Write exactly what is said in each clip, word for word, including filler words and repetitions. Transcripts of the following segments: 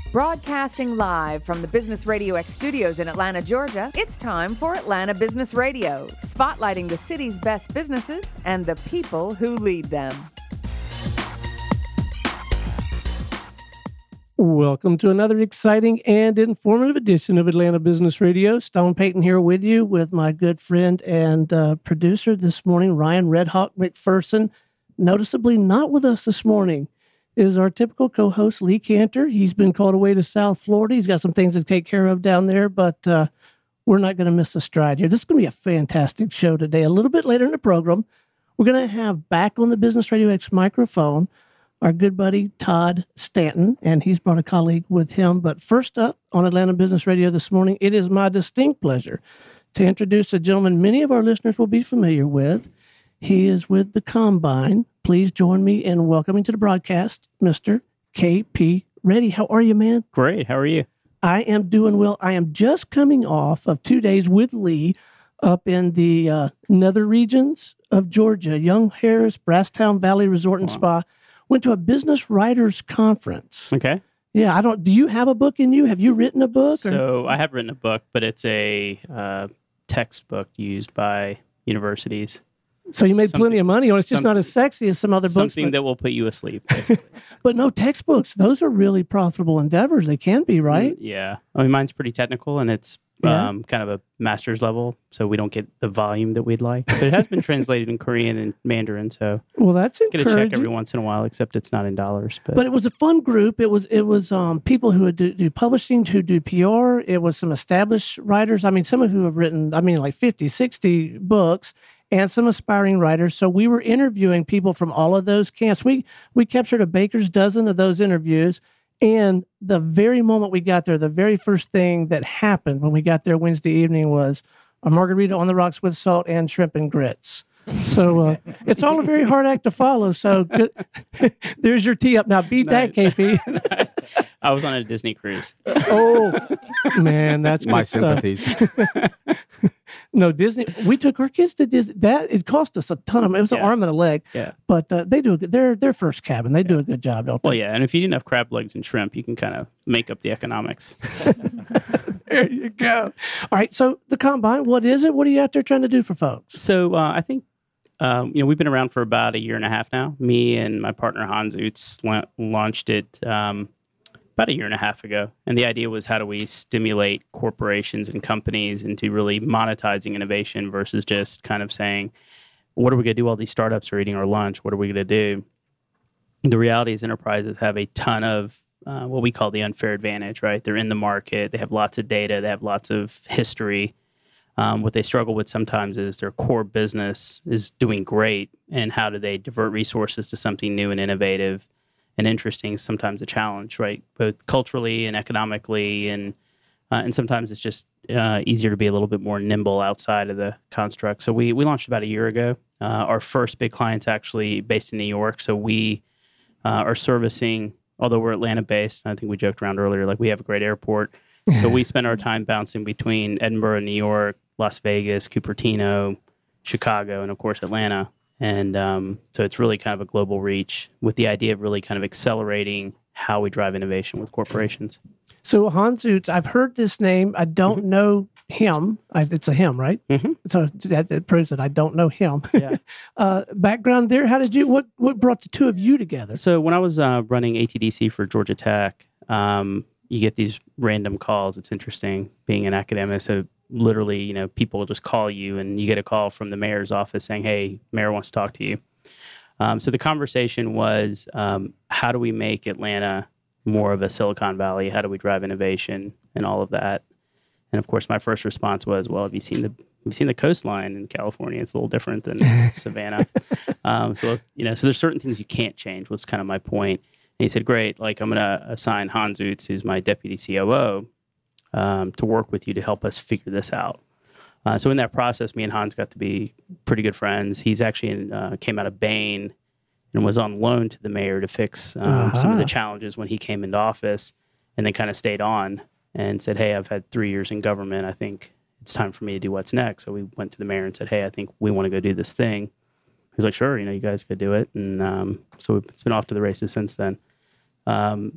Broadcasting live from the Business Radio X studios in Atlanta, Georgia, it's time for Atlanta Business Radio, spotlighting the city's best businesses and the people who lead them. Welcome to another exciting and informative edition of Atlanta Business Radio. Stone Payton here with you with my good friend and uh, producer this morning, Ryan Redhawk McPherson. Noticeably not with us this morning is our typical co-host, Lee Cantor. He's been called away to South Florida. He's got some things to take care of down there, but uh, we're not going to miss a stride here. This is going to be a fantastic show today. A little bit later in the program, we're going to have back on the Business Radio X microphone our good buddy, Todd Stanton, and he's brought a colleague with him. But first up on Atlanta Business Radio this morning, it is my distinct pleasure to introduce a gentleman many of our listeners will be familiar with. He is with the Combine. Please join me in welcoming to the broadcast, Mister K P Reddy. How are you, man? Great. How are you? I am doing well. I am just coming off of two days with Lee up in the uh, nether regions of Georgia, Young Harris, Brasstown Valley Resort and wow. Spa. Went to a business writers conference. Okay. Yeah, I don't. Do you have a book in you? Have you written a book? So or? I have written a book, but it's a uh, textbook used by universities. So you made something, plenty of money on it. It's just not as sexy as some other books. Something but, that will put you asleep. But no, textbooks, those are really profitable endeavors. They can be, right? Yeah. I mean, mine's pretty technical, and it's yeah. um, kind of a master's level, so we don't get the volume that we'd like. But it has been translated in Korean and Mandarin, so well, that's encouraging. Get a check every once in a while, except it's not in dollars. But, but it was a fun group. It was it was um, people who do, do publishing, who do P R. It was some established writers. I mean, some who have written, I mean, like fifty, sixty books. And some aspiring writers. So we were interviewing people from all of those camps. We we captured a baker's dozen of those interviews. And the very moment we got there, the very first thing that happened when we got there Wednesday evening was a margarita on the rocks with salt and shrimp and grits. So uh, it's all a very hard act to follow. So good. There's your tee up. Now beat no, that, K P. I was on a Disney cruise. Oh, man, that's my sympathies. No, Disney. We took our kids to Disney. That it cost us a ton of. It was yeah. an arm and a leg. Yeah, but uh, they do a good. They're their first cabin. They yeah. do a good job, don't they? Well, yeah, and if you didn't have crab legs and shrimp, you can kind of make up the economics. There you go. All right, so the Combine. What is it? What are you out there trying to do for folks? So uh, I think um, you know we've been around for about a year and a half now. Me and my partner Hans Utz la- launched it. Um, about a year and a half ago. And the idea was, how do we stimulate corporations and companies into really monetizing innovation versus just kind of saying, what are we going to do while these startups are eating our lunch? What are we going to do? The reality is enterprises have a ton of uh, what we call the unfair advantage, right? They're in the market. They have lots of data. They have lots of history. Um, what they struggle with sometimes is their core business is doing great. And how do they divert resources to something new and innovative and interesting? Is sometimes a challenge, right? Both culturally and economically, and uh, and sometimes it's just uh, easier to be a little bit more nimble outside of the construct. So we we launched about a year ago. Uh, our first big client's actually based in New York, so we uh, are servicing. Although we're Atlanta-based, I think we joked around earlier, like we have a great airport, so we spend our time bouncing between Edinburgh, New York, Las Vegas, Cupertino, Chicago, and of course Atlanta. And um, so it's really kind of a global reach with the idea of really kind of accelerating how we drive innovation with corporations. So Hans Utz, I've heard this name. I don't mm-hmm. know him. I, it's a him, right? Mm-hmm. So that, that proves that I don't know him. Yeah. uh, background there, how did you, what, what brought the two of you together? So when I was uh, running A T D C for Georgia Tech, um, you get these random calls. It's interesting being an academic. So literally, you know, people will just call you and you get a call from the mayor's office saying, hey, mayor wants to talk to you. Um, so the conversation was, um, how do we make Atlanta more of a Silicon Valley? How do we drive innovation and all of that? And of course, my first response was, well, have you seen the have you seen the coastline in California? It's a little different than Savannah. um, so, you know, so there's certain things you can't change, was kind of my point. And he said, great, like I'm going to assign Hans Utz, who's my deputy C O O, Um, to work with you to help us figure this out. Uh, so in that process, me and Hans got to be pretty good friends. He's actually in, uh, came out of Bain and was on loan to the mayor to fix um, uh-huh. some of the challenges when he came into office, and then kind of stayed on and said, hey, I've had three years in government. I think it's time for me to do what's next. So we went to the mayor and said, hey, I think we want to go do this thing. He's like, sure, you know, you guys could do it. And um, so it's been off to the races since then. Um,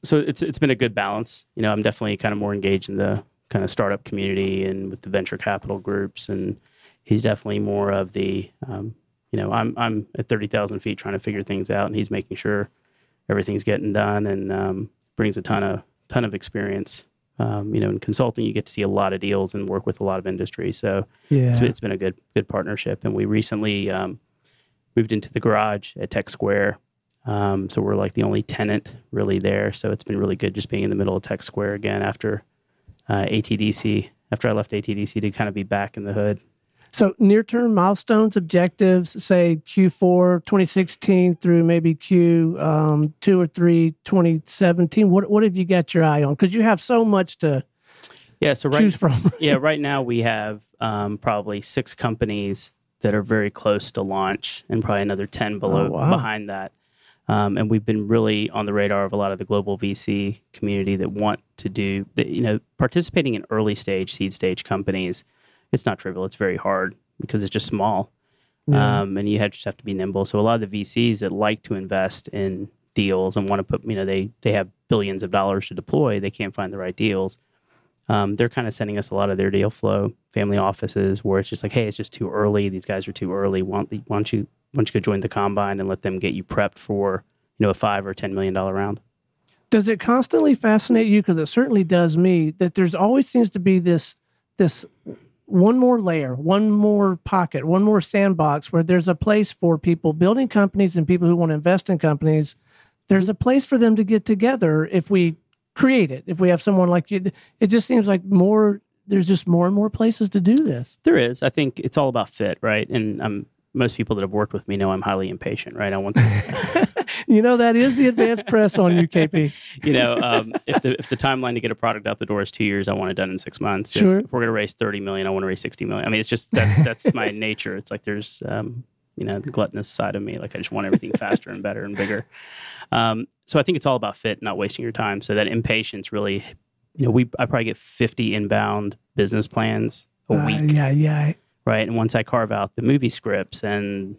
so it's it's been a good balance. You know, I'm definitely kind of more engaged in the kind of startup community and with the venture capital groups, and he's definitely more of the, um, you know, I'm I'm at thirty thousand feet trying to figure things out, and he's making sure everything's getting done, and um, brings a ton of ton of experience. Um, you know, in consulting, you get to see a lot of deals and work with a lot of industry. So Yeah. it's, it's been a good good partnership. And we recently um, moved into the garage at Tech Square. Um, so we're like the only tenant really there. So it's been really good just being in the middle of Tech Square again after uh, A T D C, after I left A T D C to kind of be back in the hood. So near-term milestones, objectives, say Q four twenty sixteen through maybe Q um, two or three twenty seventeen. What what have you got your eye on? Because you have so much to Yeah, so right, choose from. yeah, right now we have um, probably six companies that are very close to launch, and probably another ten below Oh, wow. behind that. Um, and we've been really on the radar of a lot of the global V C community that want to do, the, you know, participating in early stage, seed stage companies. It's not trivial. It's very hard because it's just small, Yeah. um, and you have, just have to be nimble. So a lot of the V Cs that like to invest in deals and want to put, you know, they they have billions of dollars to deploy. They can't find the right deals. Um, they're kind of sending us a lot of their deal flow, family offices, where it's just like, hey, it's just too early. These guys are too early. Why don't, why don't you why don't you go join the combine and let them get you prepped for, you know, a five or ten million dollar round? Does it constantly fascinate you? Because it certainly does me. That there's always seems to be this this one more layer, one more pocket, one more sandbox where there's a place for people building companies and people who want to invest in companies. There's a place for them to get together if we create it. If we have someone like you, it just seems like more. There's just more and more places to do this. There is. I think it's all about fit, right? And um, most people that have worked with me know I'm highly impatient, right? I want to, You know, that is the advanced press on you, K P. you know, um, if the if the timeline to get a product out the door is two years, I want it done in six months. If- Sure. If, we're going to raise thirty million, I want to raise sixty million. I mean, it's just that that's my nature. It's like there's, um, you know, the gluttonous side of me. Like I just want everything faster and better and bigger. Um, so I think it's all about fit, not wasting your time. So that impatience really, you know, we I probably get fifty inbound business plans a Uh, week. yeah, yeah. Right. And once I carve out the movie scripts and,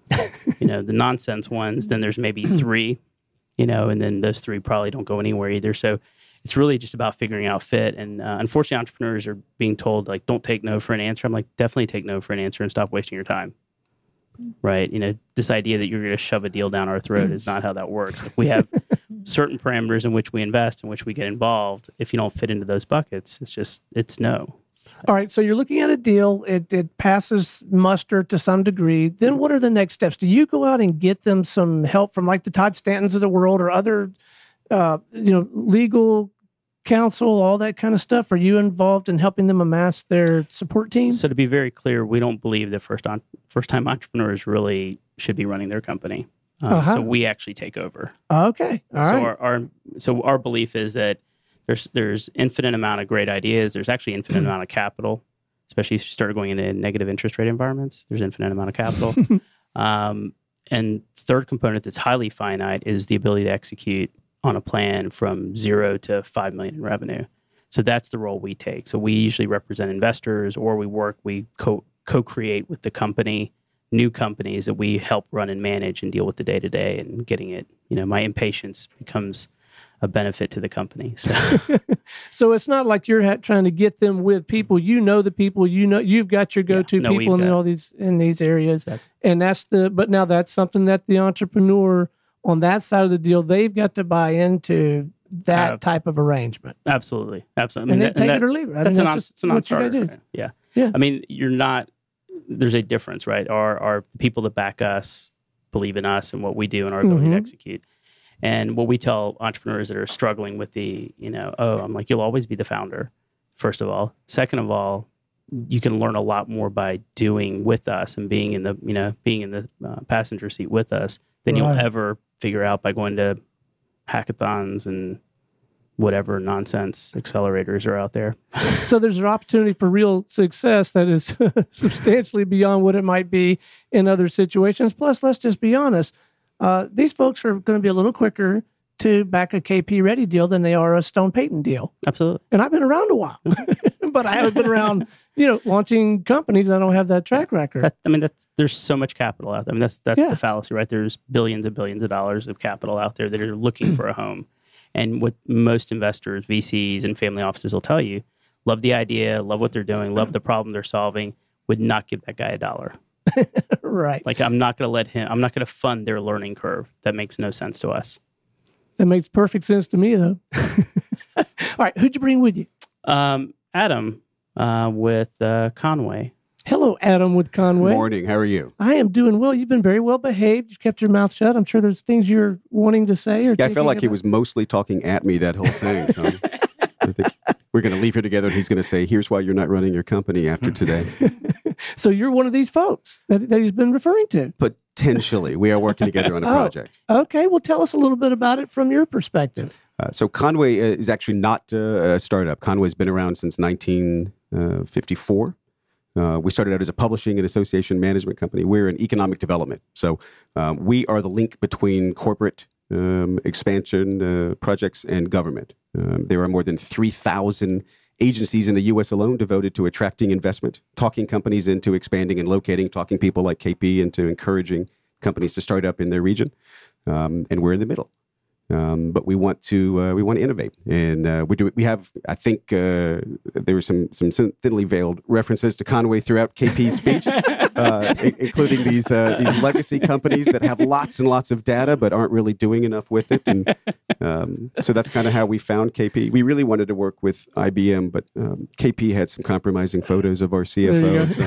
you know, the nonsense ones, then there's maybe three, you know, and then those three probably don't go anywhere either. So it's really just about figuring out fit. And uh, unfortunately, entrepreneurs are being told, like, don't take no for an answer. I'm like, definitely take no for an answer and stop wasting your time. Right. You know, this idea that you're going to shove a deal down our throat is not how that works. Like, we have certain parameters in which we invest, in which we get involved. If you don't fit into those buckets, it's just, it's no. All right, so you're looking at a deal. It it passes muster to some degree. Then what are the next steps? Do you go out and get them some help from like the Todd Stantons of the world or other, uh, you know, legal counsel, all that kind of stuff? Are you involved in helping them amass their support team? So to be very clear, we don't believe that first on first time entrepreneurs really should be running their company. Um, Uh-huh. So we actually take over. Okay, all so right. our, our so our belief is that there's there's infinite amount of great ideas. There's actually infinite amount of capital, especially if you start going into negative interest rate environments. There's infinite amount of capital. um, and third component that's highly finite is the ability to execute on a plan from zero to five million in revenue. So that's the role we take. So we usually represent investors, or we work, we co co-create with the company, new companies that we help run and manage and deal with the day to day and getting it. You know, my impatience becomes a benefit to the company. So So it's not like you're ha- trying to get them with people. You know the people. You know you've got your go-to no, we've people in got- all these in these areas, Exactly. and that's the. But now that's something that the entrepreneur on that side of the deal, they've got to buy into that Uh, type of arrangement, absolutely, absolutely. I and mean, then that- take and it or leave it. I That's mean, a non, just it's a what you gotta non-starter. do. Right? Yeah. Yeah. I mean, you're not, there's a difference, right? Our, our people that back us believe in us and what we do and our ability Mhm. to execute. And what we tell entrepreneurs that are struggling with the, you know, oh, I'm like, you'll always be the founder, first of all. Second of all, you can learn a lot more by doing with us and being in the, you know, being in the uh, passenger seat with us than you'll Right. ever figure out by going to hackathons and whatever nonsense accelerators are out there. So there's an opportunity for real success that is substantially beyond what it might be in other situations. Plus, let's just be honest. Uh, these folks are going to be a little quicker to back a K P Ready deal than they are a Stone Payton deal. Absolutely. And I've been around a while, but I haven't been around, you know, launching companies. I don't have that track record. That, I mean, that's, there's so much capital out there. I mean, that's that's Yeah. the fallacy, right? There's billions and billions of dollars of capital out there that are looking for a home. And what most investors, V Cs, and family offices will tell you, love the idea, love what they're doing, love the problem they're solving, would not give that guy a dollar. Right. Like, I'm not going to let him, I'm not going to fund their learning curve. That makes no sense to us. That makes perfect sense to me, though. All right. Who'd you bring with you? Um, Adam uh, with uh, Conway. Hello, Adam with Conway. Morning. How are you? I am doing well. You've been very well behaved. You've kept your mouth shut. I'm sure there's things you're wanting to say. Or yeah, I felt like about. he was mostly talking at me that whole thing. So I think we're going to leave here together, and he's going to say, here's why you're not running your company after today. So you're one of these folks that, that he's been referring to? Potentially. We are working together on a Oh, project. Okay. Well, tell us a little bit about it from your perspective. Uh, so Conway uh, is actually not uh, a startup. Conway's been around since nineteen fifty-four. Uh, we started out as a publishing and association management company. We're in economic development. So um, we are the link between corporate um, expansion uh, projects and government. Um, there are more than three thousand agencies in the U S alone devoted to attracting investment, talking companies into expanding and locating, talking people like K P into encouraging companies to start up in their region. Um, and we're in the middle. Um, but we want to uh, we want to innovate, and uh, we do. We have, I think, uh, there were some some thinly veiled references to Conway throughout K P's speech, uh, I- including these uh, these legacy companies that have lots and lots of data but aren't really doing enough with it. And um, so that's kind of how we found K P. We really wanted to work with I B M, but um, K P had some compromising photos of our C F O. So,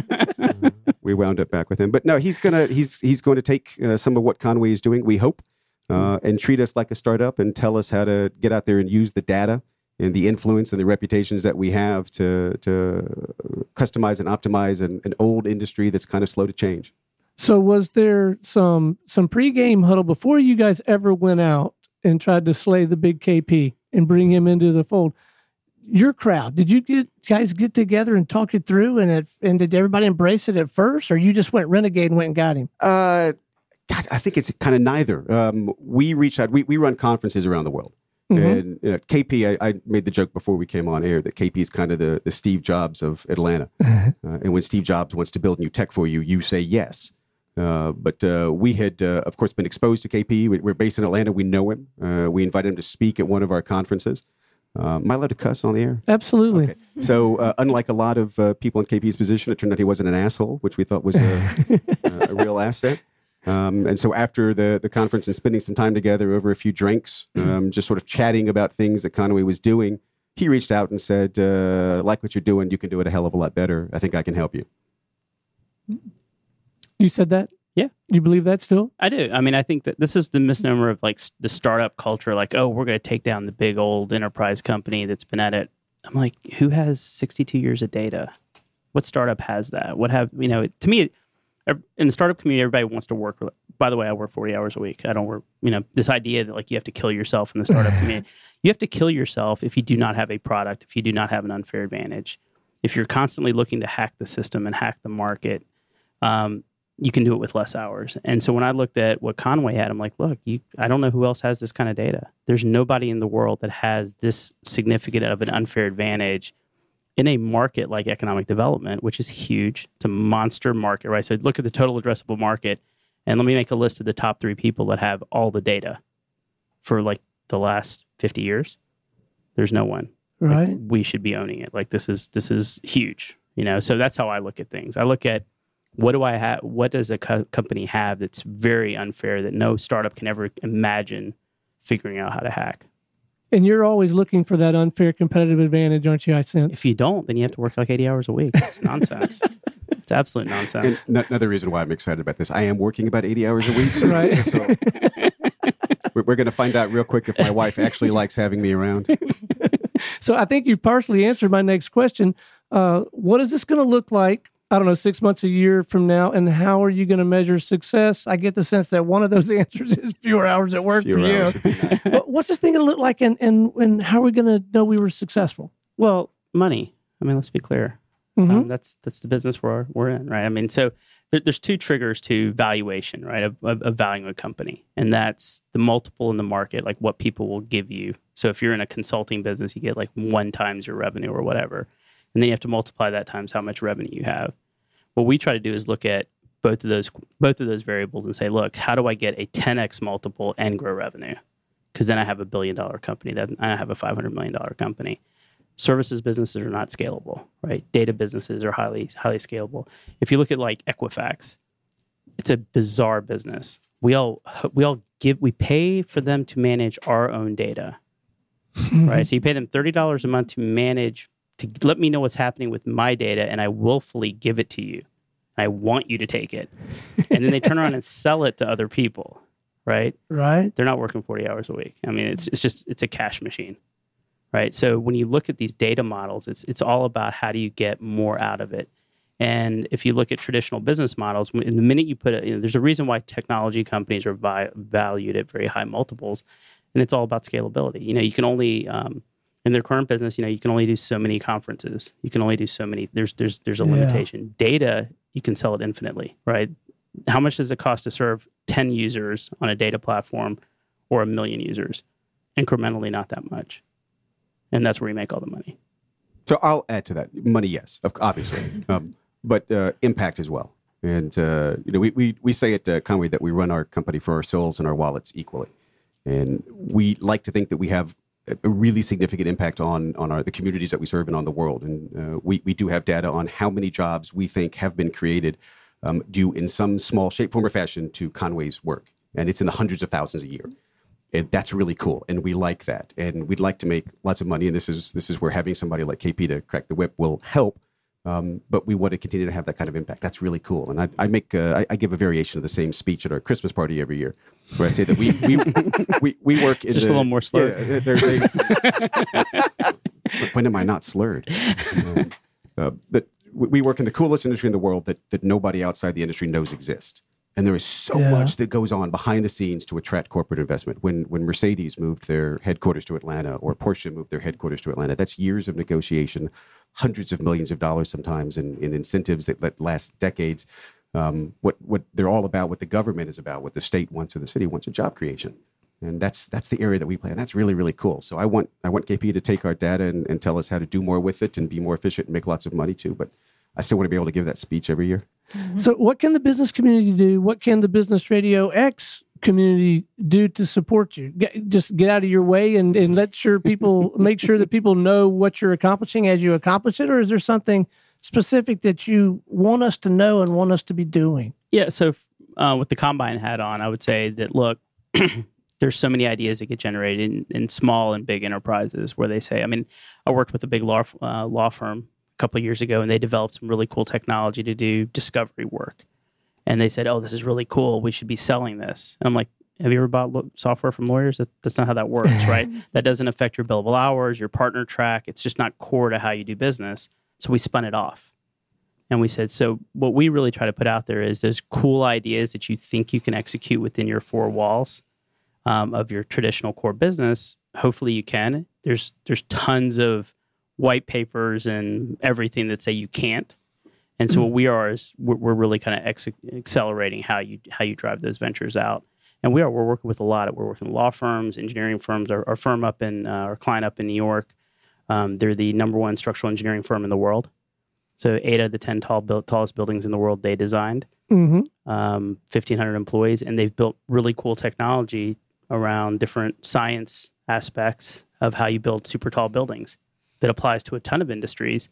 uh, we wound up back with him. But no, he's gonna he's he's going to take uh, some of what Conway is doing, we hope. Uh, and treat us like a startup and tell us how to get out there and use the data and the influence and the reputations that we have to to customize and optimize an, an old industry that's kind of slow to change. So was there some some pregame huddle before you guys ever went out and tried to slay the big K P and bring him into the fold? Your crowd, did you get guys get together and talk it through, and it, and did everybody embrace it at first, or you just went renegade and went and got him? Uh, God, I think it's kind of neither. Um, we reach out. We we run conferences around the world, mm-hmm. and you know, K P. I, I made the joke before we came on air that K P is kind of the, the Steve Jobs of Atlanta. uh, and when Steve Jobs wants to build new tech for you, you say yes. Uh, but uh, we had, uh, of course, been exposed to K P. We, we're based in Atlanta. We know him. Uh, we invited him to speak at one of our conferences. Uh, am I allowed to cuss on the air? Absolutely. Okay. So, uh, unlike a lot of uh, people in K P's position, it turned out he wasn't an asshole, which we thought was a, a real asset. Um, and so after the, the conference and spending some time together over a few drinks, um, just sort of chatting about things that Conway was doing, he reached out and said, uh, like what you're doing, you can do it a hell of a lot better. I think I can help you. You said that? Yeah. You believe that still? I do. I mean, I think that this is the misnomer of like the startup culture, like, oh, we're going to take down the big old enterprise company that's been at it. I'm like, who has sixty-two years of data? What startup has that? What have, you know, to me, in the startup community, everybody wants to work. By the way, I work forty hours a week. I don't work, you know, this idea that like you have to kill yourself in the startup community. You have to kill yourself if you do not have a product, if you do not have an unfair advantage. If you're constantly looking to hack the system and hack the market, um, you can do it with less hours. And so when I looked at what Conway had, I'm like, look, you, I don't know who else has this kind of data. There's nobody in the world that has this significant of an unfair advantage in a market like economic development, which is huge. It's a monster market, right? So look at the total addressable market, and let me make a list of the top three people that have all the data for like the last fifty years. There's no one. Right. Like, we should be owning it. Like this is this is huge, you know. So that's how I look at things. I look at what do I have? What does a co- company have that's very unfair that no startup can ever imagine figuring out how to hack? And you're always looking for that unfair competitive advantage, aren't you, I sense? If you don't, then you have to work like eighty hours a week. It's nonsense. It's absolute nonsense. And n- another reason why I'm excited about this, I am working about eighty hours a week. So, Right. so we're, we're going to find out real quick if my wife actually likes having me around. So I think you've partially answered my next question. Uh, what is this going to look like, I don't know, six months, a year from now, and how are you going to measure success? I get the sense that one of those answers is fewer hours at work Fewer for hours you. would be nice. But what's this thing going to look like, and, and, and how are we going to know we were successful? Well, money. I mean, let's be clear. Mm-hmm. Um, that's that's the business we're we're in, right? I mean, so there, there's two triggers to valuation, right? Of, of, of valuing a company, and that's the multiple in the market, like what people will give you. So if you're in a consulting business, you get like one times your revenue or whatever, and then you have to multiply that times how much revenue you have. What we try to do is look at both of those both of those variables and say, look, how do I get a ten x multiple and grow revenue? because then I have a billion dollar company, then I have a five hundred million dollars company. Services businesses are not scalable, right? Data businesses are highly, highly scalable. If you look at like Equifax, it's a bizarre business. We all, we all give, we pay for them to manage our own data, right? So you pay them thirty dollars a month to manage, to let me know what's happening with my data, and I willfully give it to you. I want you to take it. And then they turn around and sell it to other people, right? Right. They're not working forty hours a week. I mean, it's it's just, it's a cash machine, right? So when you look at these data models, it's it's all about how do you get more out of it. And if you look at traditional business models, the minute you put it, you know, there's a reason why technology companies are vi- valued at very high multiples, and it's all about scalability. You know, you can only, um, in their current business, you know, you can only do so many conferences. You can only do so many, there's there's there's a Yeah. limitation. Data, you can sell it infinitely, right? How much does it cost to serve ten users on a data platform or a million users? Incrementally, not that much. And that's where you make all the money. So I'll add to that. Money, yes, of- obviously, um, but uh, impact as well. And uh, you know, we, we we say at uh, Conway that we run our company for our souls and our wallets equally, and we like to think that we have a really significant impact on on our the communities that we serve and on the world. And uh, we we do have data on how many jobs we think have been created um, due in some small shape, form, or fashion to Conway's work, and it's in the hundreds of thousands a year. And that's really cool, and we like that, and we'd like to make lots of money. And this is this is where having somebody like K P to crack the whip will help. Um, but we want to continue to have that kind of impact. That's really cool. And I, I make uh, I, I give a variation of the same speech at our Christmas party every year, where I say that we we we, we work in It's just the, a little more slurred. Yeah, there- they- when am I not slurred? Um, uh, but we we work in the coolest industry in the world that that nobody outside the industry knows exists. And there is so Yeah. much that goes on behind the scenes to attract corporate investment. When when Mercedes moved their headquarters to Atlanta, or Porsche moved their headquarters to Atlanta, that's years of negotiation, hundreds of millions of dollars sometimes in, in incentives that, that last decades. Um, what what they're all about, what the government is about, what the state wants and the city wants, a job creation. And that's that's the area that we play. And that's really, really cool. So I want I want K P to take our data and, and tell us how to do more with it and be more efficient and make lots of money too. But I still want to be able to give that speech every year. So what can the business community do? What can the Business Radio X community do to support you? Get, just get out of your way and, and let sure people make sure that people know what you're accomplishing as you accomplish it, or is there something specific that you want us to know and want us to be doing? Yeah, so uh, with the Combine hat on, I would say that, look, there's so many ideas that get generated in, in small and big enterprises where they say, I mean, I worked with a big law, uh, law firm couple of years ago, and they developed some really cool technology to do discovery work. And they said, oh, this is really cool. We should be selling this. And I'm like, have you ever bought lo- software from lawyers? That, that's not how that works, right? That doesn't affect your billable hours, your partner track. It's just not core to how you do business. So we spun it off. And we said, so what we really try to put out there is those cool ideas that you think you can execute within your four walls um, of your traditional core business. Hopefully you can. There's there's tons of white papers and everything that say you can't. And so what we are is we're, we're really kind of ex- accelerating how you how you drive those ventures out. And we are we're working with a lot of we're working with law firms, engineering firms. Our, our firm up in uh, our client up in New York, um, they're the number one structural engineering firm in the world. So eight out of the ten tall built, tallest buildings in the world they designed. Mm-hmm. Um, fifteen hundred employees, and they've built really cool technology around different science aspects of how you build super tall buildings. That applies to a ton of industries,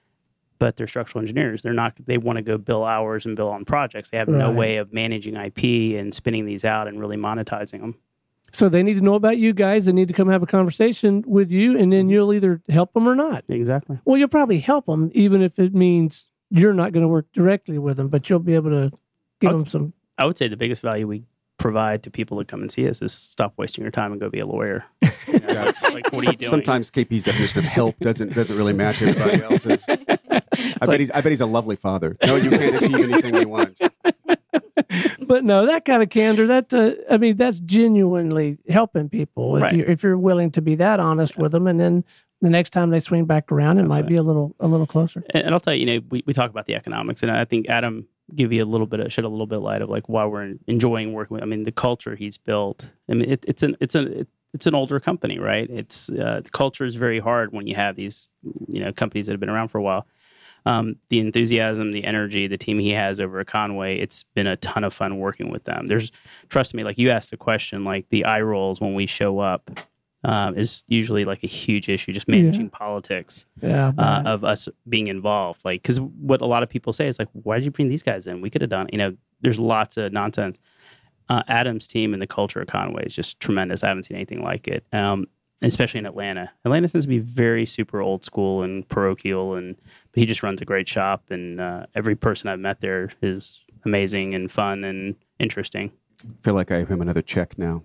but they're structural engineers. They're not, they want to go bill hours and bill on projects. They have no Right. way of managing I P and spinning these out and really monetizing them. So they need to know about you guys. They need to come have a conversation with you, and then you'll either help them or not. Exactly. Well, you'll probably help them, even if it means you're not going to work directly with them, but you'll be able to give I'll- them some. I would say the biggest value we provide to people that come and see us is stop wasting your time and go be a lawyer. You know, it's like, what are you doing? Sometimes K P's definition of help doesn't doesn't really match everybody else's. I bet like- he's I bet he's a lovely father. No, you can't achieve anything you want. But no, that kind of candor, that uh, I mean, that's genuinely helping people if Right. you if you're willing to be that honest with them, and then the next time they swing back around, it That's might right. be a little a little closer. And, and I'll tell you, you know, we, we talk about the economics, and I think Adam give you a little bit of shed a little bit of light of like why we're enjoying working with. I mean, the culture he's built. I mean, it, it's an it's an it, it's an older company, right? It's uh, the culture is very hard when you have these you know companies that have been around for a while. um, the enthusiasm, the energy, the team he has over at Conway, it's been a ton of fun working with them. There's, trust me, like you asked the question, like the eye rolls when we show up um, is usually like a huge issue, just managing yeah. politics yeah, uh, of us being involved. Like, because what a lot of people say is like, why did you bring these guys in? We could have done, you know, there's lots of nonsense. Uh, Adam's team and the culture of Conway is just tremendous. I haven't seen anything like it. Um, especially in Atlanta. Atlanta tends to be very super old school and parochial, and but he just runs a great shop, and uh, every person I've met there is amazing and fun and interesting. I feel like I owe him another check now.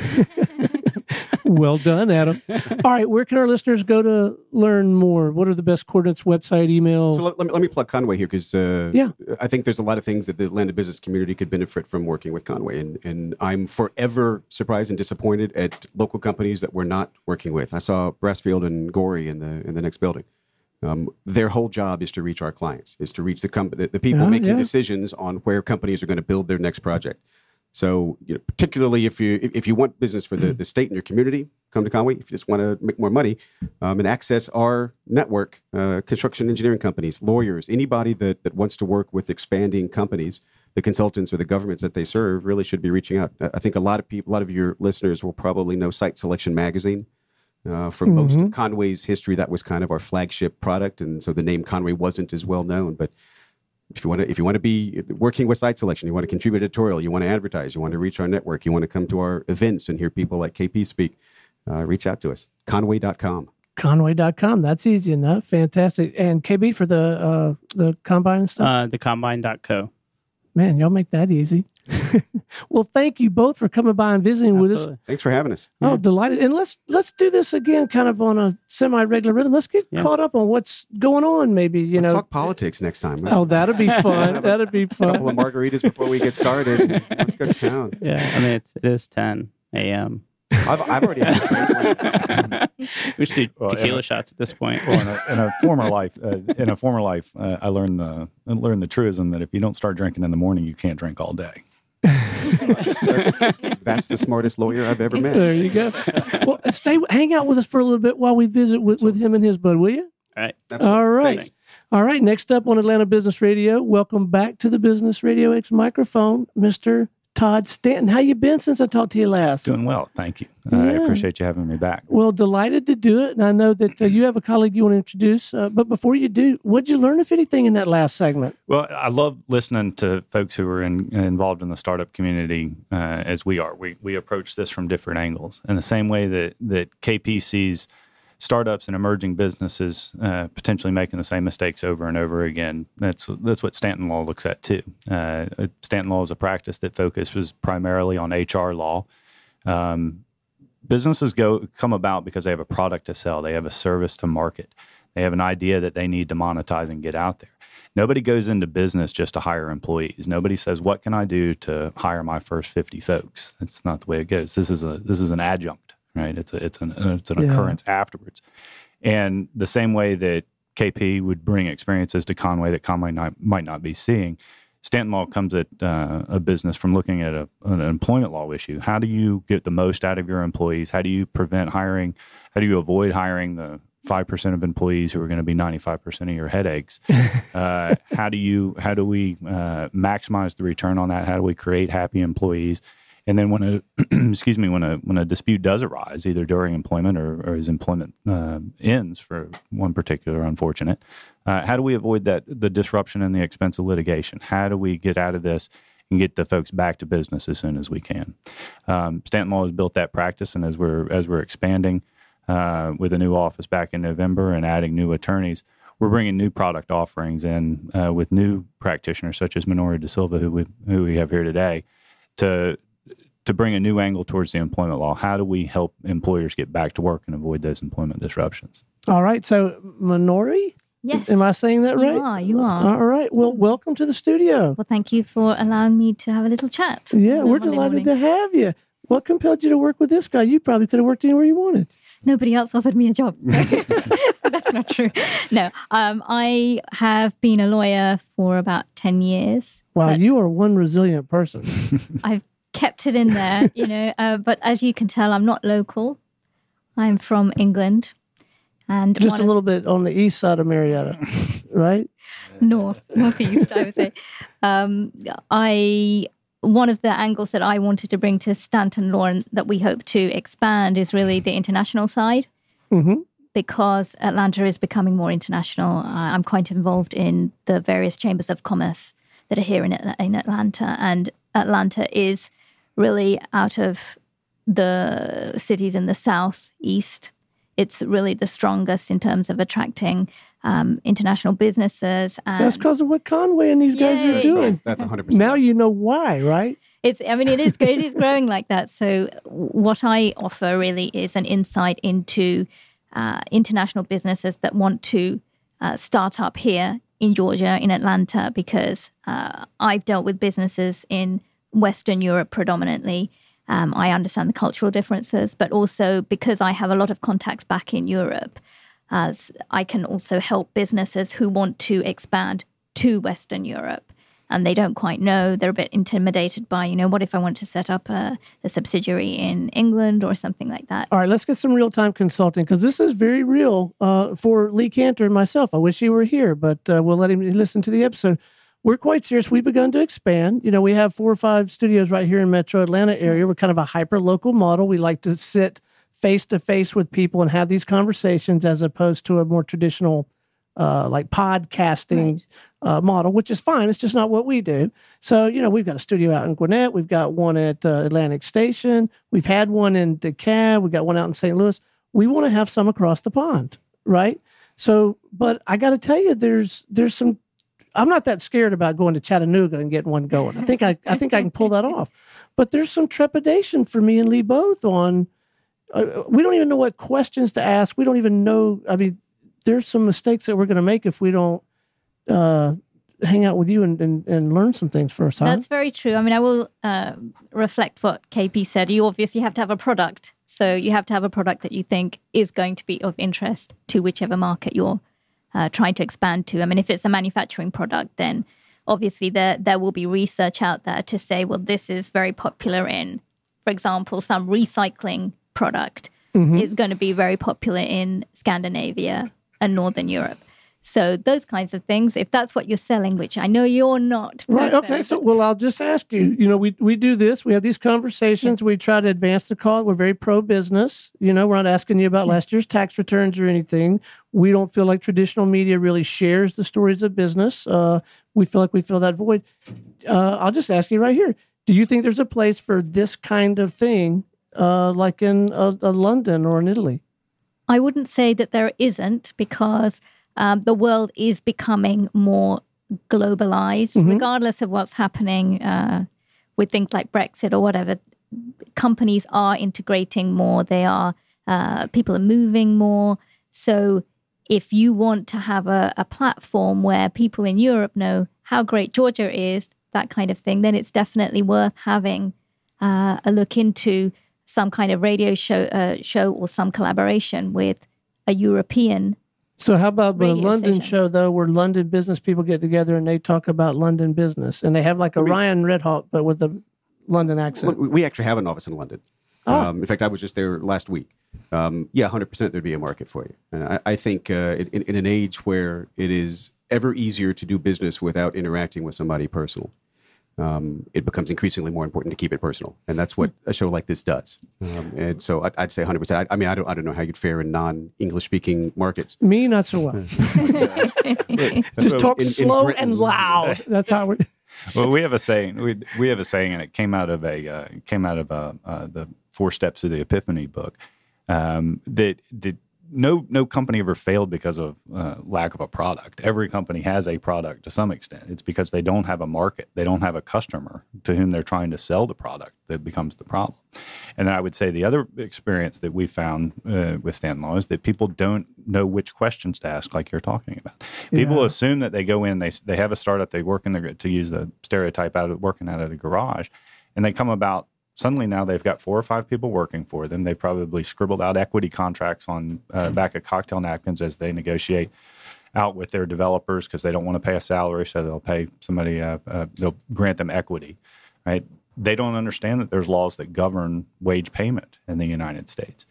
Well done, Adam. All right, where can our listeners go to learn more? What are the best coordinates, website, email? So let, let, me, let me plug Conway here, because uh, yeah. I think there's a lot of things that the Atlanta business community could benefit from working with Conway. And, and I'm forever surprised and disappointed at local companies that we're not working with. I saw Brassfield and Gorey in the in the next building. Um, their whole job is to reach our clients, is to reach the, com- the, the people yeah, making yeah. decisions on where companies are going to build their next project. So, you know, particularly if you if you want business for the, the state and your community, come to Conway. If you just want to make more money um, and access our network, uh, construction engineering companies, lawyers, anybody that, that wants to work with expanding companies, the consultants or the governments that they serve really should be reaching out. I think a lot of people, a lot of your listeners will probably know Site Selection Magazine. Uh, for mm-hmm. most of Conway's history, that was kind of our flagship product, and so the name Conway wasn't as well known, but If you want to, if you want to be working with Site Selection, you want to contribute editorial, you want to advertise, you want to reach our network, you want to come to our events and hear people like K P speak, uh, reach out to us. Conway dot com. Conway dot com. That's easy enough. Fantastic. And K B for the uh, the combine and stuff? Uh, the combine dot co. Man, y'all make that easy. Well, thank you both for coming by and visiting Absolutely. with us. Thanks for having us. Oh, delighted. And let's let's do this again kind of on a semi-regular rhythm. Let's get yeah. caught up on what's going on maybe, you let's know. talk politics next time. Oh, that'd be fun. That'd be fun. A couple of margaritas before we get started. Let's go to town. Yeah, I mean, it's, it is ten a.m. I've, I've already had a drink. We should do well, tequila a, shots at this point. Well, in, a, in a former life, uh, in a former life, uh, I learned the I learned the truism that if you don't start drinking in the morning, you can't drink all day. that's, that's the smartest lawyer I've ever met. There you go. Well, stay, hang out with us for a little bit while we visit with, with him and his bud, will you? All right. Absolutely. All right. Thanks. All right. Next up on Atlanta Business Radio, welcome back to the Business Radio X microphone, Mister Todd Stanton. How you been since I talked to you last? Doing well, thank you. Uh, Yeah. I appreciate you having me back. Well, delighted to do it. And I know that uh, you have a colleague you want to introduce. Uh, but before you do, what did you learn, if anything, in that last segment? Well, I love listening to folks who are in, involved in the startup community uh, as we are. We we approach this from different angles. In the same way that, that K P sees startups and emerging businesses uh, potentially making the same mistakes over and over again, that's that's what Stanton Law looks at too. Uh, Stanton Law is a practice that focuses primarily on H R law. Um, businesses go come about because they have a product to sell. They have a service to market. They have an idea that they need to monetize and get out there. Nobody goes into business just to hire employees. Nobody says, "What can I do to hire my first fifty folks?" That's not the way it goes. This is a this is an adjunct, right? It's a it's an it's an Yeah. occurrence afterwards. And the same way that K P would bring experiences to Conway that Conway not, might not be seeing, Stanton Law comes at uh, a business from looking at a, an employment law issue. How do you get the most out of your employees? How do you prevent hiring? How do you avoid hiring the five percent of employees who are going to be ninety-five percent of your headaches? uh, how do you? How do we uh, maximize the return on that? How do we create happy employees? And then when a excuse me when a when a dispute does arise, either during employment or, or as employment uh, ends for one particular unfortunate, uh, how do we avoid that the disruption and the expense of litigation? How do we get out of this and get the folks back to business as soon as we can? Um, Stanton Law has built that practice, and as we're as we're expanding uh, with a new office back in November and adding new attorneys, we're bringing new product offerings in uh, with new practitioners such as Minoria De Silva, who we who we have here today, to to bring a new angle towards the employment law. How do we help employers get back to work and avoid those employment disruptions? All right. So, Minori? Yes. Am I saying that right? You are, you are. All right. Well, welcome to the studio. Well, thank you for allowing me to have a little chat. Yeah, on a we're Monday delighted morning. to have you. What compelled you to work with this guy? You probably could have worked anywhere you wanted. Nobody else offered me a job. That's not true. No, um, I have been a lawyer for about ten years. Wow, but you are one resilient person. I've kept it in there, you know. Uh, but as you can tell, I'm not local. I'm from England. And Just one a of- little bit on the east side of Marietta. right? North, northeast, I would say. Um, I one of the angles that I wanted to bring to Stanton Law and that we hope to expand is really the international side. Mm-hmm. Because Atlanta is becoming more international. Uh, I'm quite involved in the various chambers of commerce that are here in, in Atlanta. And Atlanta is really out of the cities in the southeast. It's really the strongest in terms of attracting um, international businesses. And that's because of what Conway and these guys Yay. are doing. So that's one hundred percent. Now you know why, right? It's, I mean, it is good. It is growing like that. So what I offer really is an insight into uh, international businesses that want to uh, start up here in Georgia, in Atlanta, because uh, I've dealt with businesses in Western Europe predominantly. Um, I understand the cultural differences, but also because I have a lot of contacts back in Europe, as I can also help businesses who want to expand to Western Europe. And they don't quite know. They're a bit intimidated by, you know, what if I want to set up a, a subsidiary in England or something like that? All right, let's get some real-time consulting because this is very real uh, for Lee Cantor and myself. I wish he were here, but uh, we'll let him listen to the episode. We're quite serious. We've begun to expand. You know, we have four or five studios right here in Metro Atlanta area. We're kind of a hyper-local model. We like to sit face-to-face with people and have these conversations as opposed to a more traditional uh, like podcasting right. uh, model, which is fine. It's just not what we do. So, you know, we've got a studio out in Gwinnett. We've got one at uh, Atlantic Station. We've had one in DeKalb. We've got one out in Saint Louis. We want to have some across the pond, right? So, but I got to tell you, there's there's some, I'm not that scared about going to Chattanooga and getting one going. I think I, I think I can pull that off. But there's some trepidation for me and Lee both on, uh, we don't even know what questions to ask. We don't even know, I mean, there's some mistakes that we're going to make if we don't uh, hang out with you and, and, and learn some things first. Huh? That's very true. I mean, I will uh, reflect what K P said. You obviously have to have a product. So you have to have a product that you think is going to be of interest to whichever market you're uh, trying to expand to. I mean, if it's a manufacturing product, then obviously there, there will be research out there to say, well, this is very popular in, for example, some recycling product mm-hmm. is going to be very popular in Scandinavia and Northern Europe. So those kinds of things, if that's what you're selling, which I know you're not. Right, okay. So, well, I'll just ask you, you know, we, we do this. We have these conversations. Yeah. We try to advance the cause. We're very pro-business. You know, we're not asking you about yeah. last year's tax returns or anything. We don't feel like traditional media really shares the stories of business. Uh, we feel like we fill that void. Uh, I'll just ask you right here. Do you think there's a place for this kind of thing, uh, like in uh, uh, London or in Italy? I wouldn't say that there isn't, because um, the world is becoming more globalized, mm-hmm. regardless of what's happening uh, with things like Brexit or whatever. Companies are integrating more. They are uh, people are moving more. So if you want to have a, a platform where people in Europe know how great Georgia is, that kind of thing, then it's definitely worth having uh, a look into some kind of radio show uh, show or some collaboration with a European. So how about the London station. show, though, where London business people get together and they talk about London business, and they have like a I mean, Ryan Redhawk, but with a London accent? We actually have an office in London. Oh. Um, in fact, I was just there last week. Um, yeah, one hundred percent there'd be a market for you. And I, I think uh, in, in an age where it is ever easier to do business without interacting with somebody personal, Um, it becomes increasingly more important to keep it personal, and that's what a show like this does. Um, and so I'd, I'd say one hundred percent. I, I mean, I don't, I don't know how you'd fare in non-English speaking markets. Me, not so well. but, uh, Just talk in, slow in Britain, and loud. That's how we. Well, we have a saying. We we have a saying, and it came out of a uh, came out of a, uh, the Four Steps of the Epiphany book. Um, that that. No, no company ever failed because of uh, lack of a product. Every company has a product to some extent. It's because they don't have a market. They don't have a customer to whom they're trying to sell the product that becomes the problem. And then I would say the other experience that we found uh, with Stanton Law is that people don't know which questions to ask, like you're talking about. People yeah. assume that they go in, they they have a startup, they work in the, to use the stereotype, out of working out of the garage, and they come about. Suddenly now they've got four or five people working for them. They probably scribbled out equity contracts on uh, back of cocktail napkins as they negotiate out with their developers because they don't want to pay a salary, so they'll pay somebody, uh, uh, they'll grant them equity, right? They don't understand that there's laws that govern wage payment in the United States.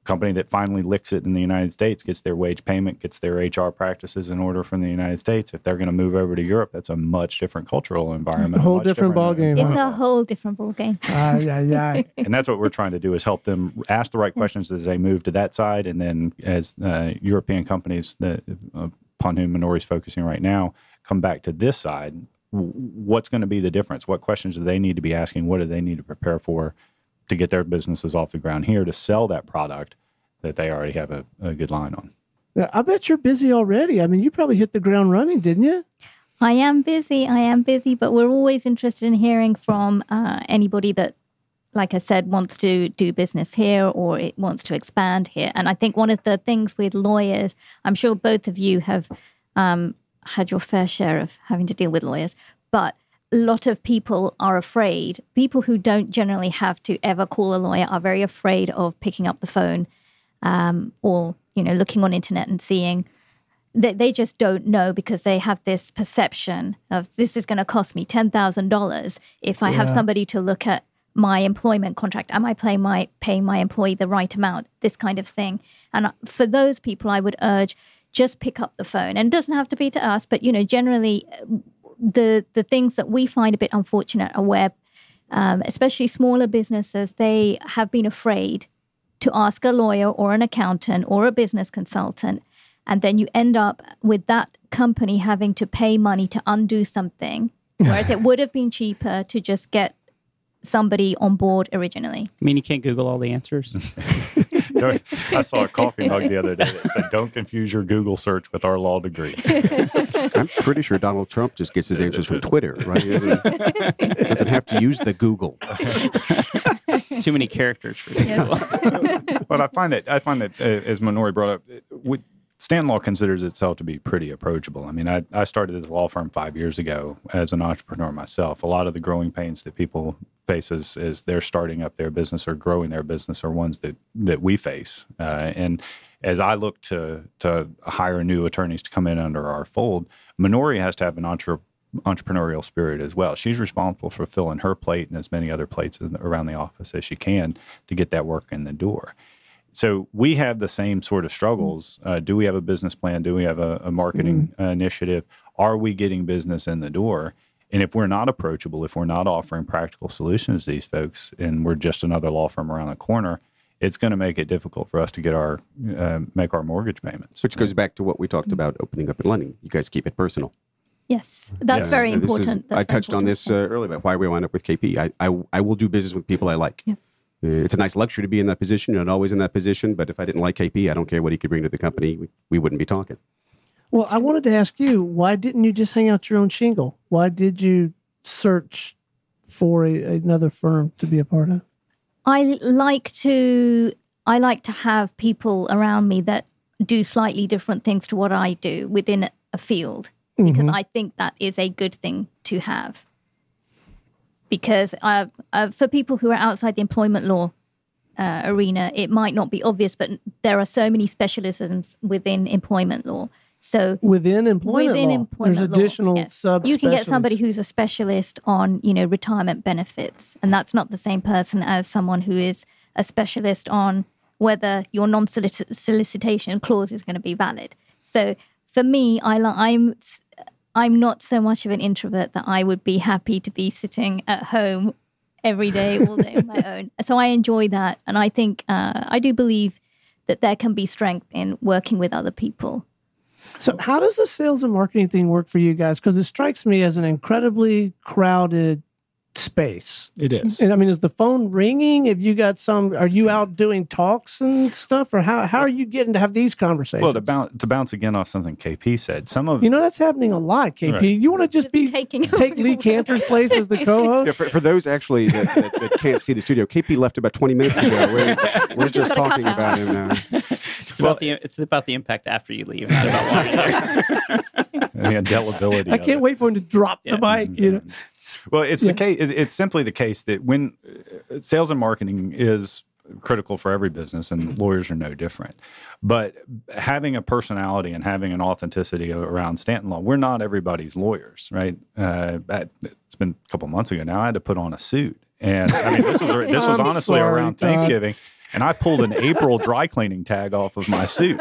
company that finally licks it in the United States, gets their wage payment, gets their H R practices in order from the United States. If they're going to move over to Europe, that's a much different cultural environment. A whole much different ballgame. It's Wow. a whole different ballgame. Ah, yeah, yeah. And that's what we're trying to do, is help them ask the right questions as they move to that side. And then as uh, European companies that uh, upon whom Minori's focusing right now come back to this side, w- what's going to be the difference? What questions do they need to be asking? What do they need to prepare for to get their businesses off the ground here to sell that product that they already have a, a good line on? Yeah, I bet you're busy already. I mean, you probably hit the ground running, didn't you? I am busy. I am busy, but we're always interested in hearing from uh, anybody that, like I said, wants to do business here or it wants to expand here. And I think one of the things with lawyers, I'm sure both of you have um, had your fair share of having to deal with lawyers, but a lot of people are afraid. People who don't generally have to ever call a lawyer are very afraid of picking up the phone um, or, you know, looking on internet and seeing. They, they just don't know because they have this perception of this is going to cost me ten thousand dollars if I have Yeah. somebody to look at my employment contract. Am I paying my paying my employee the right amount? This kind of thing. And for those people, I would urge just pick up the phone. And it doesn't have to be to us, but you know, generally, the the things that we find a bit unfortunate are where, um, especially smaller businesses, they have been afraid to ask a lawyer or an accountant or a business consultant, and then you end up with that company having to pay money to undo something, whereas it would have been cheaper to just get somebody on board originally. I mean, you can't Google all the answers. Don't- I saw a coffee mug the other day that said, "Don't confuse your Google search with our law degrees." I'm pretty sure Donald Trump just gets his answers from Twitter, right? He doesn't, doesn't have to use the Google. It's too many characters for people. But I find that I find that uh, as Minori brought up, with, Stanton Law considers itself to be pretty approachable. I mean, I, I started this law firm five years ago as an entrepreneur myself. A lot of the growing pains that people face as, as they're starting up their business or growing their business are ones that, that we face. Uh, and as I look to to hire new attorneys to come in under our fold, Minori has to have an entre, entrepreneurial spirit as well. She's responsible for filling her plate and as many other plates in, around the office as she can to get that work in the door. So we have the same sort of struggles. Uh, do we have a business plan? Do we have a, a marketing mm-hmm. uh, initiative? Are we getting business in the door? And if we're not approachable, if we're not offering practical solutions to these folks, and we're just another law firm around the corner, it's going to make it difficult for us to get our uh, make our mortgage payments. Which goes back to what we talked about opening up and lending. You guys keep it personal. Yes, that's Yes. very Uh, this is- important. That's I very touched on important. this uh, earlier about why we wound up with K P. I, I, I will do business with people I like. Yeah. Uh, It's a nice luxury to be in that position. You're not always in that position, but if I didn't like K P, I don't care what he could bring to the company. We, we wouldn't be talking. Well, I wanted to ask you, why didn't you just hang out your own shingle? Why did you search for a, another firm to be a part of? I like to I like to have people around me that do slightly different things to what I do within a field, because I think that is a good thing to have. Because uh, uh, for people who are outside the employment law uh, arena, it might not be obvious, but there are so many specialisms within employment law. So Within employment within law, employment there's law, additional yes. sub. You can get somebody who's a specialist on, you know, retirement benefits, and that's not the same person as someone who is a specialist on whether your non-solicitation clause is going to be valid. So for me, I li- I'm I'm not so much of an introvert that I would be happy to be sitting at home every day, all day on my own. So I enjoy that, and I think uh, I do believe that there can be strength in working with other people. So how does the sales and marketing thing work for you guys? Because it strikes me as an incredibly crowded space. It is. And I mean, is the phone ringing? Have you got some, are you out doing talks and stuff? Or how, how are you getting to have these conversations? Well, to bounce, to bounce again off something K P said, some of you know, that's happening a lot, K P. Right. You want to just be Taking take Lee Cantor's place as the co-host? Yeah, for, for those actually that, that, that can't see the studio, K P left about twenty minutes ago. We're, we're just, just gotta talking cut about him now. It's about the it's about the impact after you leave, not about while you're there. the indelibility. I of can't it. wait for him to drop Yeah. the mic. You know, Well, it's Yeah. the case. It's simply the case that when uh, sales and marketing is critical for every business, and lawyers are no different. But having a personality and having an authenticity around Stanton Law, we're not everybody's lawyers, right? Uh, that, it's been a couple months ago now. I had to put on a suit, and I mean, this was this was I'm honestly sorry, around Todd. Thanksgiving. And I pulled an April dry cleaning tag off of my suit.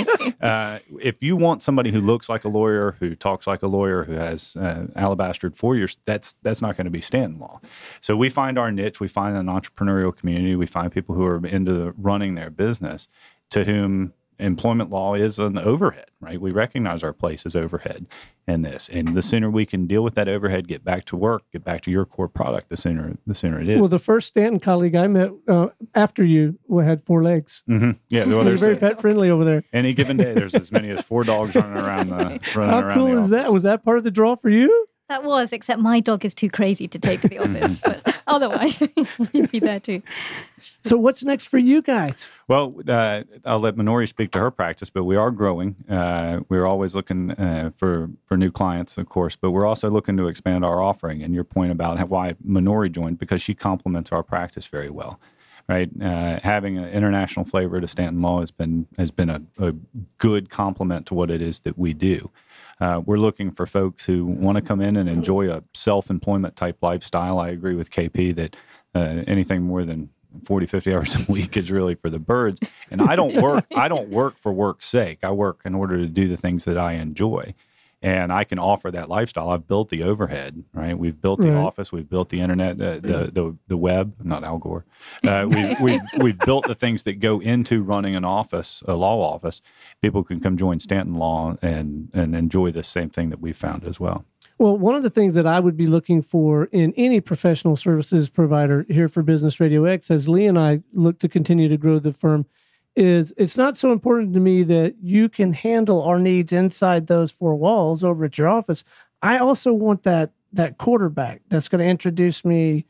Uh, if you want somebody who looks like a lawyer, who talks like a lawyer, who has uh, alabastered four years, that's that's not going to be Stanton Law. So we find our niche. We find an entrepreneurial community. We find people who are into running their business, to whom employment law is an overhead, right? We recognize our place as overhead in this. And the sooner we can deal with that overhead, get back to work, get back to your core product, the sooner the sooner it is. Well, the first Stanton colleague I met uh, after you had four legs. Mm-hmm. Yeah, well, They're very pet friendly over there. Any given day, there's as many as four dogs running around the running How around cool the is office. that? Was that part of the draw for you? That was, except my dog is too crazy to take to the office. But otherwise, you'd be there too. So what's next for you guys? Well, uh, I'll let Minori speak to her practice, but we are growing. Uh, we're always looking uh, for for new clients, of course, but we're also looking to expand our offering. And your point about how, why Minori joined, because she complements our practice very well. Right, uh, having an international flavor to Stanton Law has been has been a, a good complement to what it is that we do. Uh, we're looking for folks who want to come in and enjoy a self-employment type lifestyle. I agree with K P that uh, anything more than forty, fifty hours a week is really for the birds. And I don't work. I don't work for work's sake. I work in order to do the things that I enjoy. And I can offer that lifestyle. I've built the overhead, right? We've built the Right. office. We've built the internet, uh, the the the web. Not Al Gore. Uh, we've we've we've built the things that go into running an office, a law office. People can come join Stanton Law and and enjoy the same thing that we found as well. Well, one of the things that I would be looking for in any professional services provider here for Business Radio X, as Lee and I look to continue to grow the firm, is it's not so important to me that you can handle our needs inside those four walls over at your office. I also want that that quarterback that's going to introduce me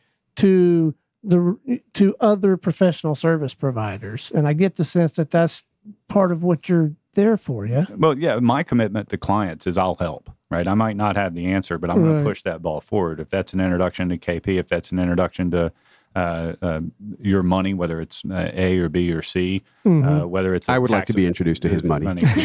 to the to other professional service providers, and I get the sense that that's part of what you're there for. Yeah. Well, yeah, my commitment to clients is I'll help, right? I might not have the answer, but I'm going Right. to push that ball forward. If that's an introduction to K P, if that's an introduction to uh, uh, your money, whether it's uh, A or B or C, Mhm. uh, whether it's a I would like tax- to be introduced to his money.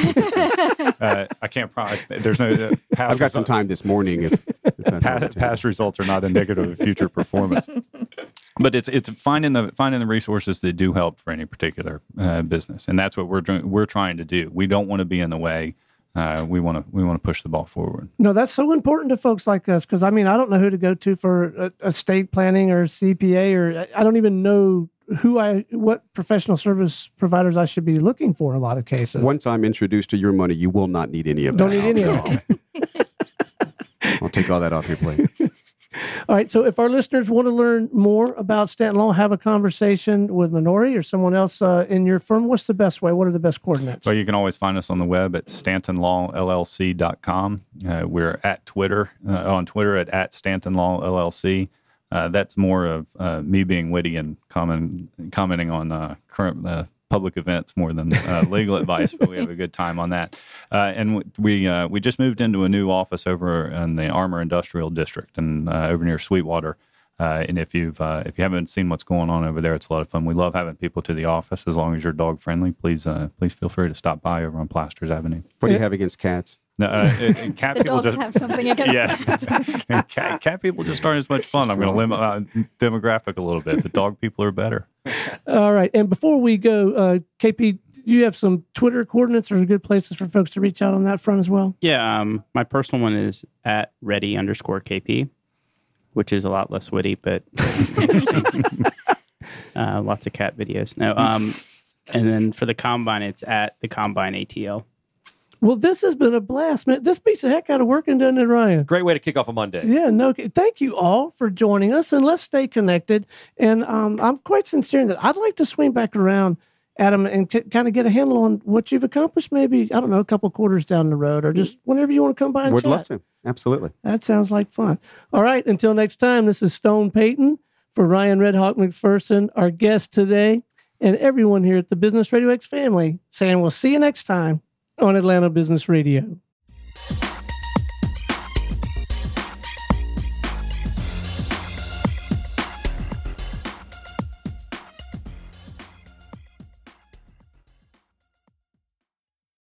uh, I can't promise. There's no. Uh, past I've got some result- time this morning. If, if that's all Past, right, Jim. past results are not indicative of future performance. But it's it's finding the finding the resources that do help for any particular uh, business, and that's what we're doing. We're trying to do. We don't want to be in the way. Uh, we want to we want to push the ball forward. No, that's so important to folks like us because I mean I don't know who to go to for estate planning or C P A or I don't even know who I what professional service providers I should be looking for in a lot of cases. Once I'm introduced to your money, you will not need any of Don't that. need any of it. I'll take all that off your plate. All right. So if our listeners want to learn more about Stanton Law, have a conversation with Minori or someone else uh, in your firm, what's the best way? What are the best coordinates? So you can always find us on the web at stanton law l l c dot com. Uh, we're at Twitter, uh, on Twitter at, at stanton law l l c. Uh, that's more of uh, me being witty and comment, commenting on uh, current uh, public events more than uh, legal advice, but we have a good time on that. Uh, and we uh, we just moved into a new office over in the Armour Industrial District and uh, over near Sweetwater. Uh, and if you've uh, if you haven't seen what's going on over there, it's a lot of fun. We love having people to the office. As long as you're dog friendly, please uh, please feel free to stop by over on Plasters Avenue. What do you have against cats? No, uh, and- and cat The people dogs just have something against yeah, And cat, cat people just aren't as much fun. I'm going to limit uh, demographic a little bit, but dog people are better. All right. And before we go, uh, K P, do you have some Twitter coordinates or good places for folks to reach out on that front as well? Yeah, um, my personal one is at ready underscore KP, which is a lot less witty, but interesting. uh, lots of cat videos. No, um, and then for the Combine, it's at the Combine A T L. Well, this has been a blast, man. This beats the heck out of working, doesn't it, Ryan? Great way to kick off a Monday. Yeah, no, thank you all for joining us, and let's stay connected. And um, I'm quite sincere in that I'd like to swing back around, Adam, and c- kind of get a handle on what you've accomplished maybe, I don't know, a couple quarters down the road, or just whenever you want to come by and Would chat. love to. Absolutely. That sounds like fun. All right, until next time, this is Stone Payton for Ryan Red Hawk McPherson, our guest today, and everyone here at the Business Radio X family saying we'll see you next time on Atlanta Business Radio.